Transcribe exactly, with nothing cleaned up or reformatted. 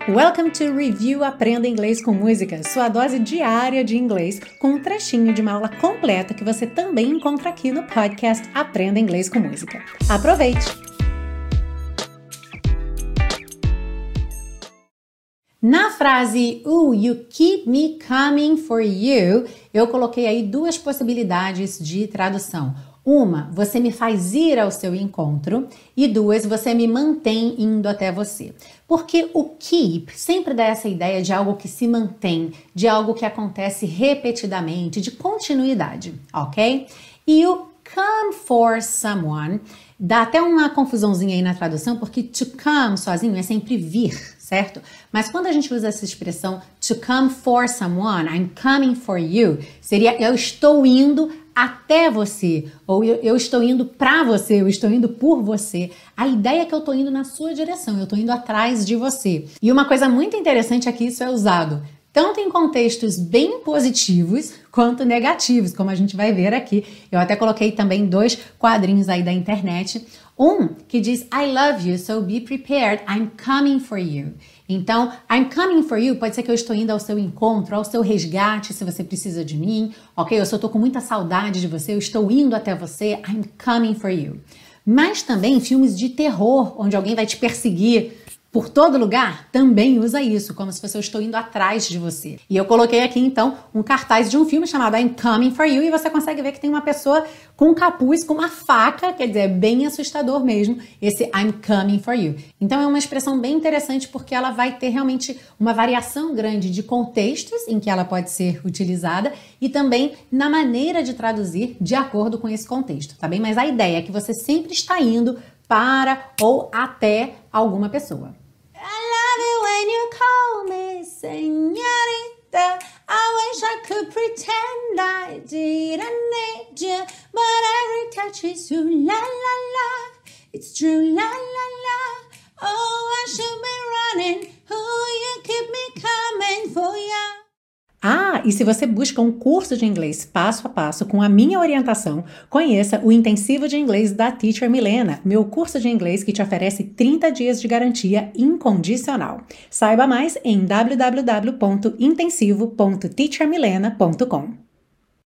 Welcome to Review Aprenda Inglês com Música, sua dose diária de inglês com um trechinho de uma aula completa que você também encontra aqui no podcast Aprenda Inglês com Música. Aproveite! Na frase, ooh, you keep me coming for you, eu coloquei aí duas possibilidades de tradução. Uma, você me faz ir ao seu encontro, e duas, você me mantém indo até você. Porque o keep sempre dá essa ideia de algo que se mantém, de algo que acontece repetidamente, de continuidade, ok? E o come for someone dá até uma confusãozinha aí na tradução, porque to come sozinho é sempre vir, certo? Mas quando a gente usa essa expressão to come for someone, I'm coming for you, seria eu estou indo até você, ou eu, eu estou indo para você, eu estou indo por você. A ideia é que eu estou indo na sua direção, eu estou indo atrás de você. E uma coisa muito interessante é que isso é usado tanto em contextos bem positivos quanto negativos, como a gente vai ver aqui. Eu até coloquei também dois quadrinhos aí da internet. Um que diz, I love you, so be prepared, I'm coming for you. Então, I'm coming for you pode ser que eu estou indo ao seu encontro, ao seu resgate, se você precisa de mim, ok? Eu só estou com muita saudade de você, eu estou indo até você, I'm coming for you. Mas também filmes de terror, onde alguém vai te perseguir por todo lugar, também usa isso, como se fosse eu estou indo atrás de você. E eu coloquei aqui, então, um cartaz de um filme chamado I'm Coming For You, e você consegue ver que tem uma pessoa com um capuz, com uma faca, quer dizer, é bem assustador mesmo, esse I'm Coming For You. Então é uma expressão bem interessante, porque ela vai ter realmente uma variação grande de contextos em que ela pode ser utilizada, e também na maneira de traduzir de acordo com esse contexto, tá bem? Mas a ideia é que você sempre está indo para ou até alguma pessoa. When you call me señorita, I wish I could pretend I didn't need you, but every touch is you, la la la, it's true, la la la, oh I should be running, oh you keep me coming for ya. Ah, e se você busca um curso de inglês passo a passo com a minha orientação, conheça o Intensivo de Inglês da Teacher Milena, meu curso de inglês que te oferece trinta dias de garantia incondicional. Saiba mais em w w w ponto intensivo ponto teacher milena ponto com.